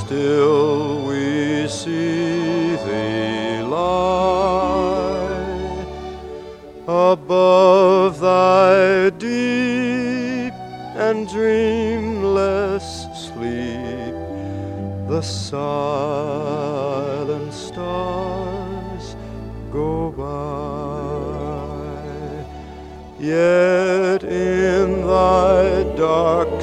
still we see thee lie above thy deep and dreamless sleep. The silent stars go by, yet in thy dark